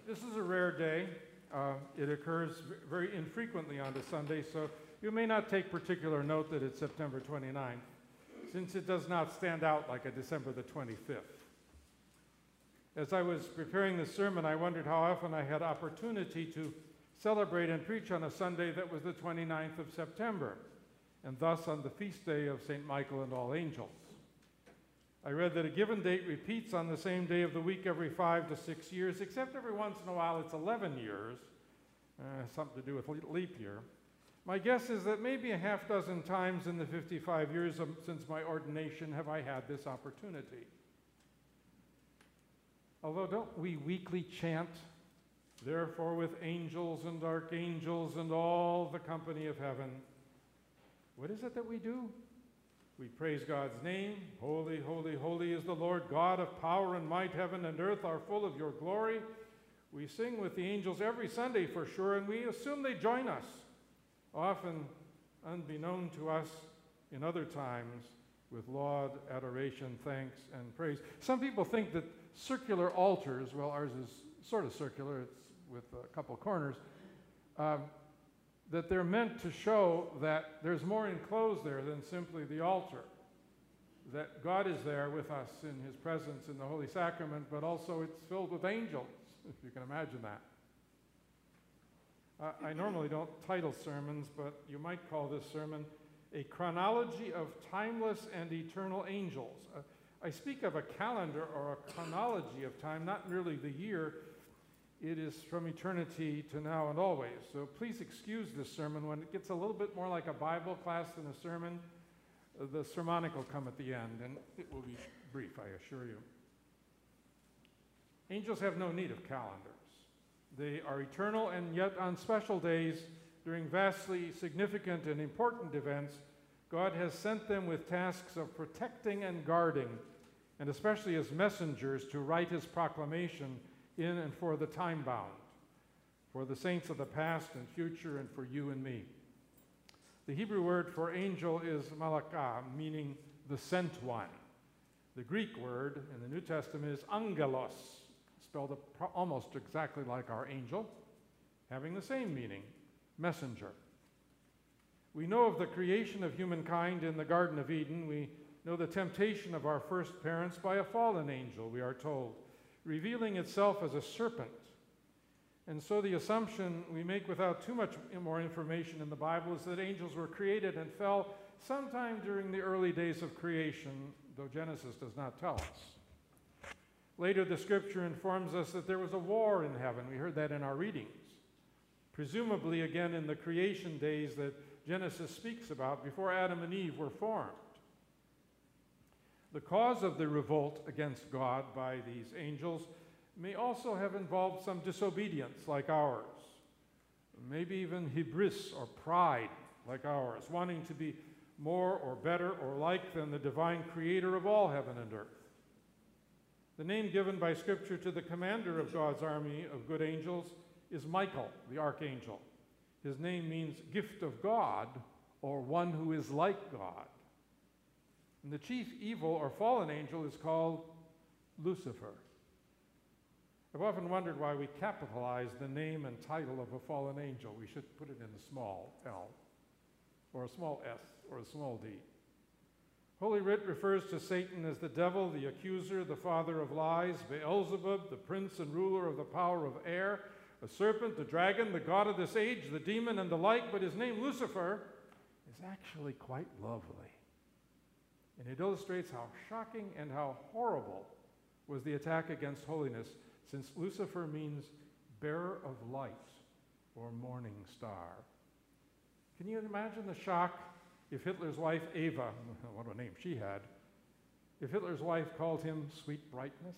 This is a rare day. It occurs very infrequently on a Sunday, so you may not take particular note that it's September 29th, since it does not stand out like a December the 25th. As I was preparing this sermon, I wondered how often I had opportunity to celebrate and preach on a Sunday that was the 29th of September, and thus on the feast day of St. Michael and All Angels. I read that a given date repeats on the same day of the week every 5 to 6 years, except every once in a while it's 11 years, something to do with leap year. My guess is that maybe a half dozen times in the 55 years since my ordination have I had this opportunity. Although don't we weekly chant, "Therefore with angels and archangels and all the company of heaven," what is it that we do? We praise God's name. Holy, holy, holy is the Lord God of power and might. Heaven and earth are full of your glory. We sing with the angels every Sunday for sure, and we assume they join us, often unbeknown to us in other times, with laud, adoration, thanks, and praise. Some people think that circular altars, well, ours is sort of circular, it's with a couple corners, that they're meant to show that there's more enclosed there than simply the altar, that God is there with us in his presence in the Holy Sacrament, but also it's filled with angels, if you can imagine that. I normally don't title sermons, but you might call this sermon a chronology of timeless and eternal angels. I speak of a calendar or a chronology of time, not merely the year. It is from eternity to now and always. So please excuse this sermon when it gets a little bit more like a Bible class than a sermon. The sermonic will come at the end, and it will be brief, I assure you. Angels have no need of calendars. They are eternal, and yet on special days, during vastly significant and important events, God has sent them with tasks of protecting and guarding, and especially as messengers to write his proclamation in and for the time-bound, for the saints of the past and future, and for you and me. The Hebrew word for angel is malakah, meaning the sent one. The Greek word in the New Testament is angelos, spelled almost exactly like our angel, having the same meaning, messenger. We know of the creation of humankind in the Garden of Eden. We know the temptation of our first parents by a fallen angel, we are told, revealing itself as a serpent. And so the assumption we make without too much more information in the Bible is that angels were created and fell sometime during the early days of creation, though Genesis does not tell us. Later, the scripture informs us that there was a war in heaven. We heard that in our readings. Presumably, again, in the creation days that Genesis speaks about, before Adam and Eve were formed. The cause of the revolt against God by these angels may also have involved some disobedience like ours, maybe even hybris or pride like ours, wanting to be more or better or like than the divine creator of all heaven and earth. The name given by Scripture to the commander of God's army of good angels is Michael, the archangel. His name means gift of God, or one who is like God. And the chief evil or fallen angel is called Lucifer. I've often wondered why we capitalize the name and title of a fallen angel. We should put it in a small l, or a small s, or a small d. Holy Writ refers to Satan as the devil, the accuser, the father of lies, Beelzebub, the prince and ruler of the power of air, a serpent, the dragon, the god of this age, the demon, and the like, but his name, Lucifer, is actually quite lovely. And it illustrates how shocking and how horrible was the attack against holiness, since Lucifer means bearer of light or morning star. Can you imagine the shock if Hitler's wife, Eva, what a name she had, if Hitler's wife called him sweet brightness?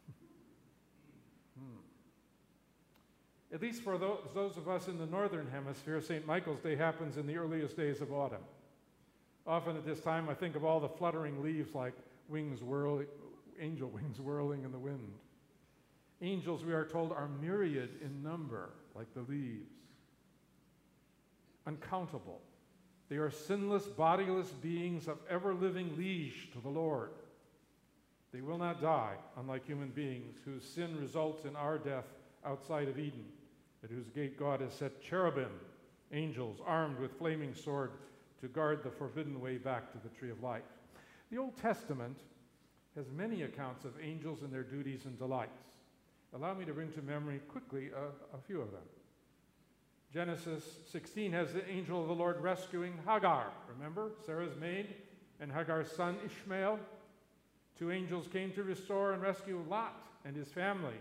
At least for those of us in the northern hemisphere, St. Michael's Day happens in the earliest days of autumn. Often at this time, I think of all the fluttering leaves like angel wings whirling in the wind. Angels, we are told, are myriad in number, like the leaves. Uncountable. They are sinless, bodiless beings of ever-living liege to the Lord. They will not die, unlike human beings, whose sin results in our death outside of Eden, at whose gate God has set cherubim, angels armed with flaming sword, to guard the forbidden way back to the tree of life. The Old Testament has many accounts of angels and their duties and delights. Allow me to bring to memory quickly a few of them. Genesis 16 has the angel of the Lord rescuing Hagar. Remember, Sarah's maid and Hagar's son Ishmael. 2 angels came to restore and rescue Lot and his family.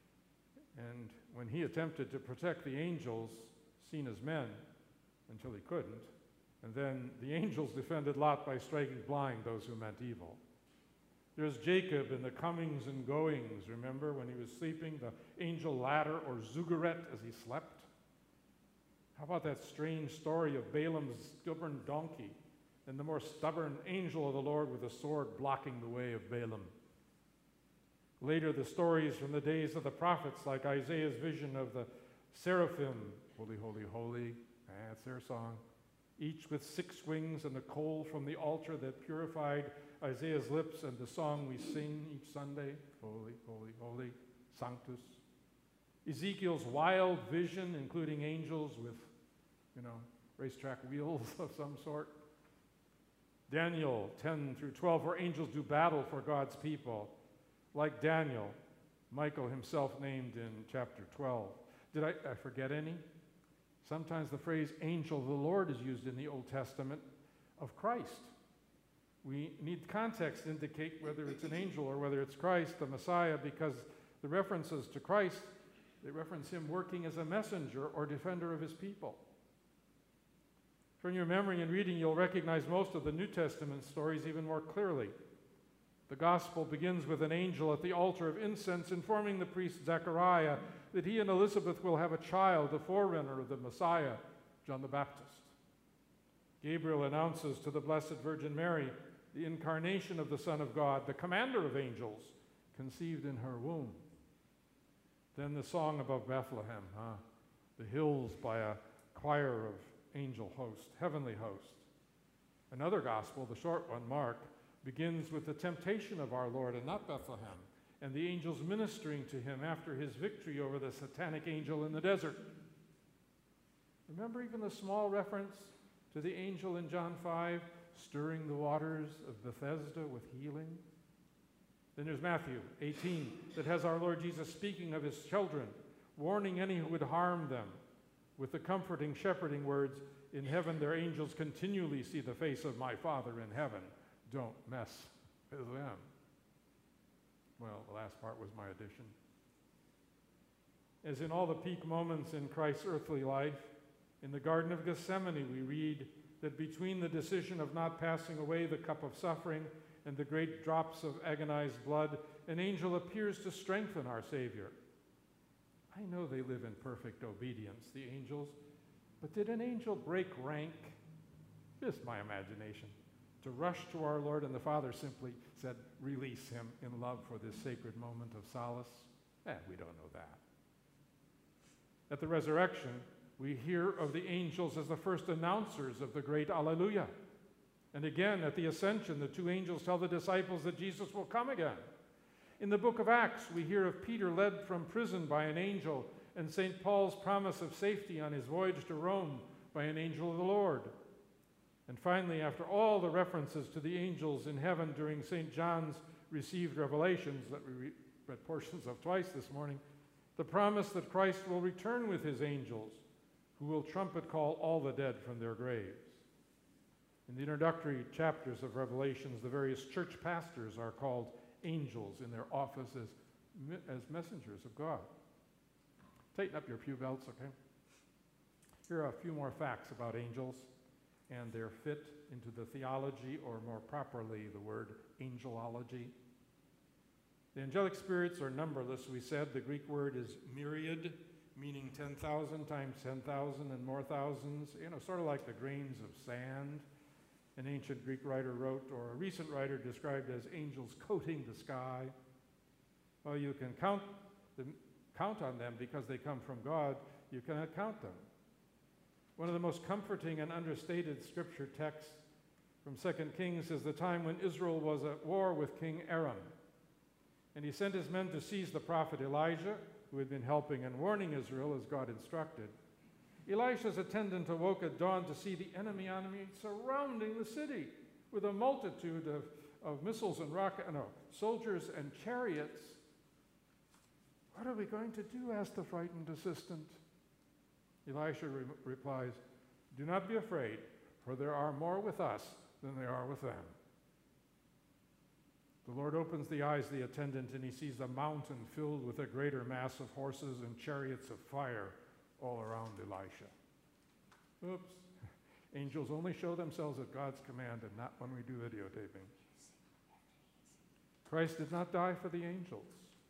And when he attempted to protect the angels, seen as men, until he couldn't, and then the angels defended Lot by striking blind those who meant evil. There's Jacob in the comings and goings. Remember when he was sleeping, the angel ladder, or zugeret, as he slept? How about that strange story of Balaam's stubborn donkey and the more stubborn angel of the Lord with a sword blocking the way of Balaam? Later, the stories from the days of the prophets, like Isaiah's vision of the seraphim, holy, holy, holy, that's their song, each with 6 wings, and the coal from the altar that purified Isaiah's lips, and the song we sing each Sunday, holy, holy, holy, sanctus. Ezekiel's wild vision, including angels with, racetrack wheels of some sort. Daniel 10 through 12, where angels do battle for God's people. Like Daniel, Michael himself named in chapter 12. Did I forget any? Sometimes the phrase angel of the Lord is used in the Old Testament of Christ. We need context to indicate whether it's an angel or whether it's Christ, the Messiah, because the references to Christ, they reference him working as a messenger or defender of his people. From your memory and reading, you'll recognize most of the New Testament stories even more clearly. The gospel begins with an angel at the altar of incense informing the priest Zechariah that he and Elizabeth will have a child, the forerunner of the Messiah, John the Baptist. Gabriel announces to the Blessed Virgin Mary the incarnation of the Son of God, the commander of angels, conceived in her womb. Then the song above Bethlehem, the hills by a choir of angel host, heavenly host. Another gospel, the short one, Mark, begins with the temptation of our Lord and not Bethlehem, and the angels ministering to him after his victory over the satanic angel in the desert. Remember even the small reference to the angel in John 5, stirring the waters of Bethesda with healing? Then there's Matthew 18, that has our Lord Jesus speaking of his children, warning any who would harm them, with the comforting, shepherding words, "In heaven their angels continually see the face of my Father in heaven. Don't mess with them." Well, the last part was my addition. As in all the peak moments in Christ's earthly life, in the Garden of Gethsemane we read that between the decision of not passing away the cup of suffering and the great drops of agonized blood, an angel appears to strengthen our Savior. I know they live in perfect obedience, the angels, but did an angel break rank? Just my imagination. To rush to our Lord, and the Father simply said, "Release him in love for this sacred moment of solace"? We don't know that. At the resurrection, we hear of the angels as the first announcers of the great Alleluia. And again, at the ascension, the 2 angels tell the disciples that Jesus will come again. In the book of Acts, we hear of Peter led from prison by an angel, and St. Paul's promise of safety on his voyage to Rome by an angel of the Lord. And finally, after all the references to the angels in heaven during St. John's received revelations that we read portions of twice this morning, the promise that Christ will return with his angels, who will trumpet call all the dead from their graves. In the introductory chapters of Revelations, the various church pastors are called angels in their office as messengers of God. Tighten up your pew belts, okay? Here are a few more facts about angels and their fit into the theology, or more properly, the word angelology. The angelic spirits are numberless, we said. The Greek word is myriad, meaning 10,000 times 10,000 and more thousands, sort of like the grains of sand, an ancient Greek writer wrote, or a recent writer described as angels coating the sky. Well, you can count on them because they come from God. You cannot count them. One of the most comforting and understated scripture texts from 2 Kings is the time when Israel was at war with King Aram. And he sent his men to seize the prophet Elijah, who had been helping and warning Israel as God instructed. Elisha's attendant awoke at dawn to see the enemy surrounding the city with a multitude of missiles and soldiers and chariots. "What are we going to do?" asked the frightened assistant. Elisha replies, "Do not be afraid, for there are more with us than there are with them." The Lord opens the eyes of the attendant, and he sees a mountain filled with a greater mass of horses and chariots of fire all around Elisha. Oops. Angels only show themselves at God's command and not when we do videotaping. Christ did not die for the angels.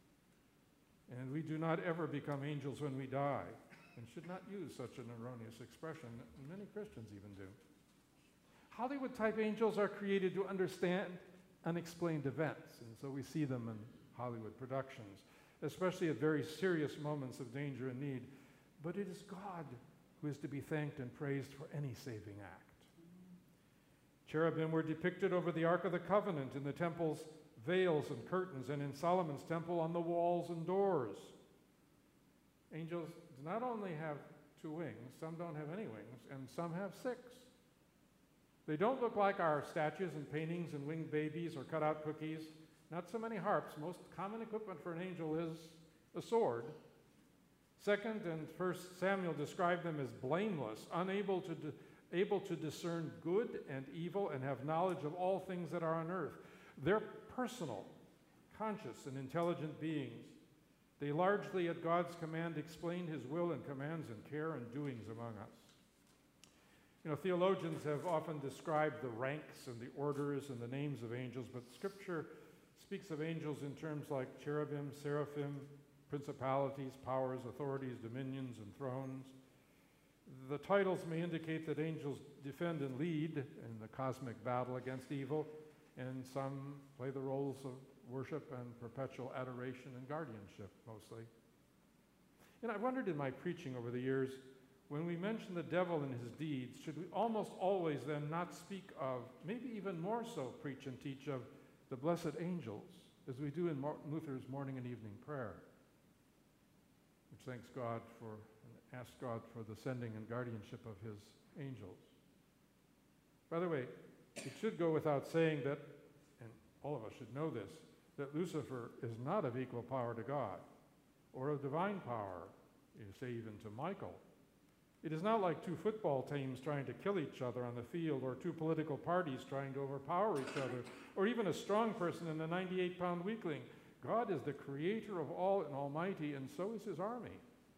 And we do not ever become angels when we die, and should not use such an erroneous expression. Many Christians even do. Hollywood-type angels are created to understand unexplained events, and so we see them in Hollywood productions, especially at very serious moments of danger and need. But it is God who is to be thanked and praised for any saving act. Cherubim were depicted over the Ark of the Covenant in the temple's veils and curtains, and in Solomon's temple on the walls and doors. Angels not only have 2 wings, some don't have any wings, and some have 6. They don't look like our statues and paintings and winged babies or cut-out cookies. Not so many harps. Most common equipment for an angel is a sword. 2nd and 1st Samuel describe them as blameless, able to discern good and evil, and have knowledge of all things that are on earth. They're personal, conscious, and intelligent beings. They largely, at God's command, explain his will and commands and care and doings among us. Theologians have often described the ranks and the orders and the names of angels, but Scripture speaks of angels in terms like cherubim, seraphim, principalities, powers, authorities, dominions, and thrones. The titles may indicate that angels defend and lead in the cosmic battle against evil, and some play the roles of worship and perpetual adoration and guardianship, mostly. And I wondered in my preaching over the years, when we mention the devil and his deeds, should we almost always then not speak of, maybe even more so preach and teach of, the blessed angels, as we do in Martin Luther's morning and evening prayer, which thanks God for and asks God for the sending and guardianship of his angels. By the way, it should go without saying that, and all of us should know this, that Lucifer is not of equal power to God, or of divine power, you say even to Michael. It is not like 2 football teams trying to kill each other on the field, or 2 political parties trying to overpower each other, or even a strong person in a 98-pound weakling. God is the creator of all and almighty, and so is his army.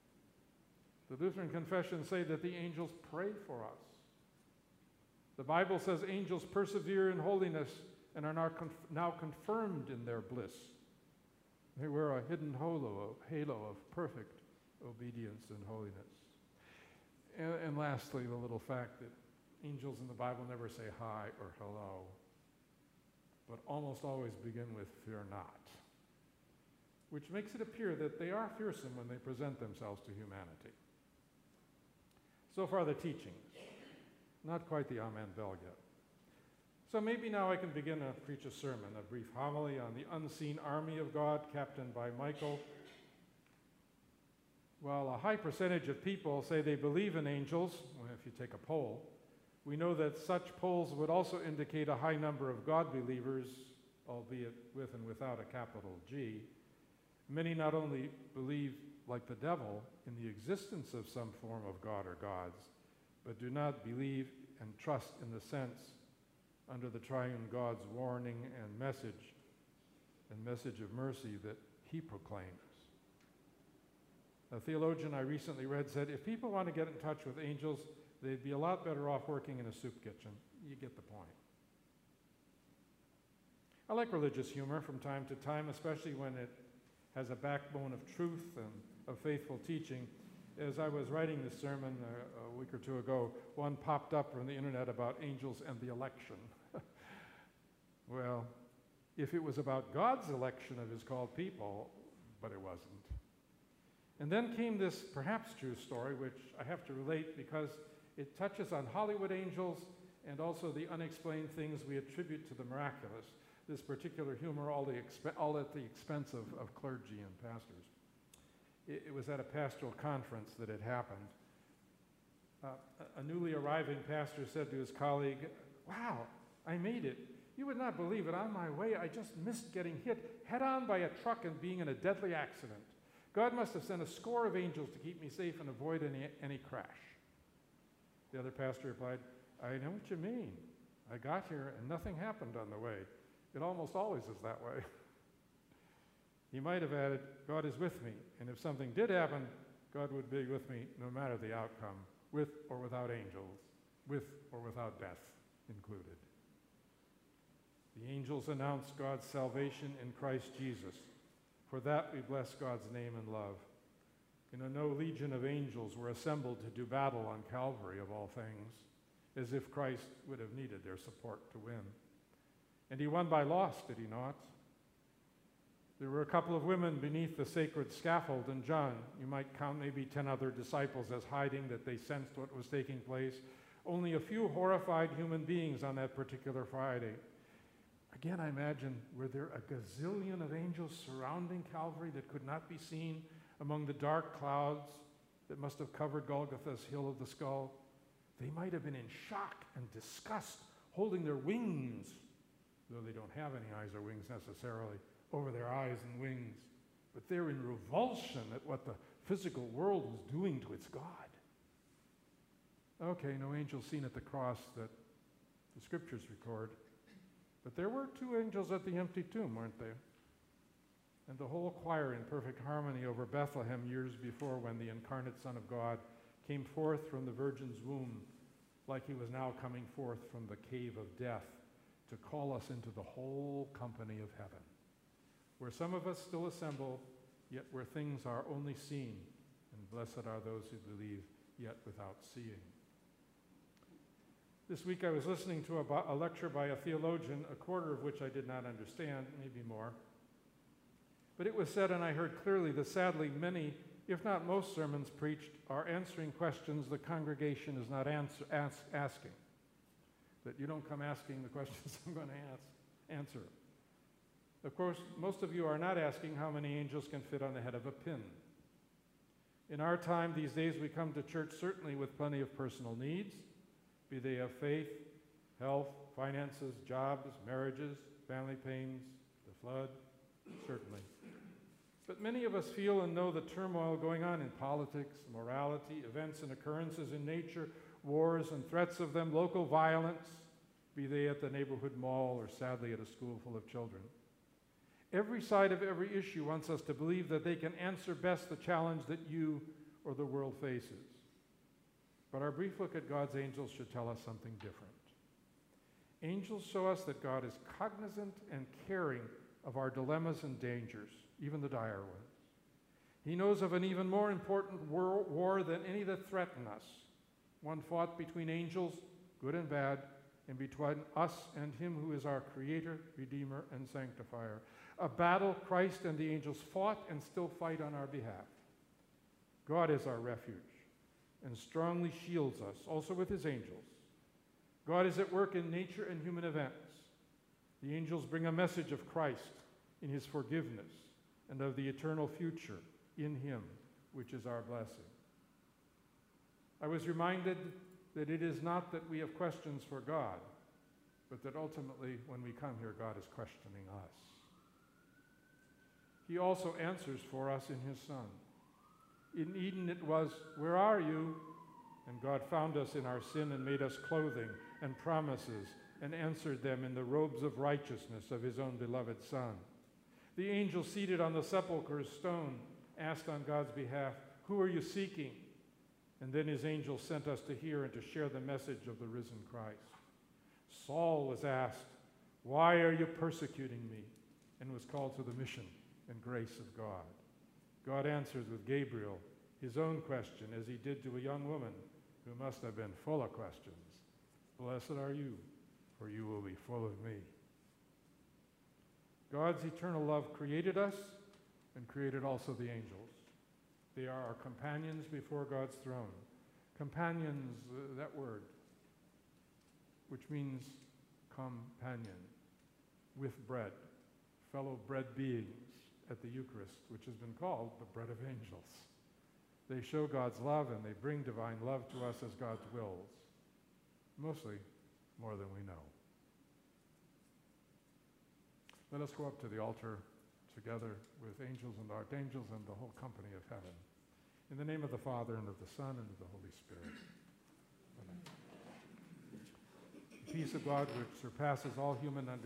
The Lutheran confessions say that the angels pray for us. The Bible says angels persevere in holiness and are now confirmed in their bliss. They wear a hidden halo of perfect obedience and holiness. And lastly, the little fact that angels in the Bible never say hi or hello, but almost always begin with "fear not," which makes it appear that they are fearsome when they present themselves to humanity. So far the teachings, not quite the Amen bell yet. So maybe now I can begin to preach a sermon, a brief homily on the unseen army of God, captained by Michael. While a high percentage of people say they believe in angels, well, if you take a poll, we know that such polls would also indicate a high number of God believers, albeit with and without a capital G. Many not only believe, like the devil, in the existence of some form of God or gods, but do not believe and trust in the sense under the triune God's warning and message of mercy that he proclaims. A theologian I recently read said, if people want to get in touch with angels, they'd be a lot better off working in a soup kitchen. You get the point. I like religious humor from time to time, especially when it has a backbone of truth and of faithful teaching. As I was writing this sermon a week or 2 ago, one popped up on the internet about angels and the election. Well, if it was about God's election of his called people, but it wasn't. And then came this perhaps true story, which I have to relate because it touches on Hollywood angels and also the unexplained things we attribute to the miraculous. This particular humor, all at the expense of clergy and pastors. It was at a pastoral conference that it happened. A newly arriving pastor said to his colleague, "Wow, I made it. You would not believe it. On my way, I just missed getting hit head-on by a truck and being in a deadly accident. God must have sent a score of angels to keep me safe and avoid any crash." The other pastor replied, "I know what you mean. I got here and nothing happened on the way. It almost always is that way." He might have added, "God is with me, and if something did happen, God would be with me no matter the outcome, with or without angels, with or without death included." The angels announce God's salvation in Christ Jesus. For that we bless God's name and love. No legion of angels were assembled to do battle on Calvary, of all things, as if Christ would have needed their support to win. And he won by loss, did he not? There were a couple of women beneath the sacred scaffold, and John, you might count maybe 10 other disciples as hiding, that they sensed what was taking place. Only a few horrified human beings on that particular Friday. Again, I imagine, were there a gazillion of angels surrounding Calvary that could not be seen among the dark clouds that must have covered Golgotha's hill of the skull? They might have been in shock and disgust, holding their wings, though they don't have any eyes or wings necessarily, over their eyes and wings. But they're in revulsion at what the physical world was doing to its God. Okay, no angels seen at the cross that the scriptures record. But there were 2 angels at the empty tomb, weren't there? And the whole choir in perfect harmony over Bethlehem years before, when the incarnate Son of God came forth from the Virgin's womb, like he was now coming forth from the cave of death to call us into the whole company of heaven, where some of us still assemble, yet where things are only seen, and blessed are those who believe, yet without seeing. This week I was listening to a lecture by a theologian, a quarter of which I did not understand, maybe more. But it was said, and I heard clearly, that sadly many, if not most sermons preached, are answering questions the congregation is not asking. That you don't come asking the questions I'm going to answer. Of course, most of you are not asking how many angels can fit on the head of a pin. In our time these days, we come to church certainly with plenty of personal needs, be they of faith, health, finances, jobs, marriages, family pains, the flood, certainly. But many of us feel and know the turmoil going on in politics, morality, events and occurrences in nature, wars and threats of them, local violence, be they at the neighborhood mall or sadly at a school full of children. Every side of every issue wants us to believe that they can answer best the challenge that you or the world faces. But our brief look at God's angels should tell us something different. Angels show us that God is cognizant and caring of our dilemmas and dangers, even the dire ones. He knows of an even more important war than any that threaten us, one fought between angels, good and bad, and between us and him who is our Creator, Redeemer, and Sanctifier. A battle Christ and the angels fought and still fight on our behalf. God is our refuge and strongly shields us, also with his angels. God is at work in nature and human events. The angels bring a message of Christ in his forgiveness and of the eternal future in him, which is our blessing. I was reminded that it is not that we have questions for God, but that ultimately when we come here, God is questioning us. He also answers for us in his Son. In Eden it was, "Where are you?" And God found us in our sin and made us clothing and promises and answered them in the robes of righteousness of his own beloved Son. The angel seated on the sepulchre's stone asked on God's behalf, "Who are you seeking?" And then his angel sent us to hear and to share the message of the risen Christ. Saul was asked, "Why are you persecuting me?" and was called to the mission and grace of God. God answers with Gabriel his own question, as he did to a young woman who must have been full of questions. "Blessed are you, for you will be full of me." God's eternal love created us and created also the angels. They are our companions before God's throne. Companions, that word, which means companion, with bread, fellow bread beings. at the Eucharist, which has been called the bread of angels. They show God's love and they bring divine love to us as God's wills, mostly more than we know. Let us go up to the altar together with angels and archangels and the whole company of heaven. In the name of the Father, and of the Son, and of the Holy Spirit. Amen. The peace of God, which surpasses all human understanding,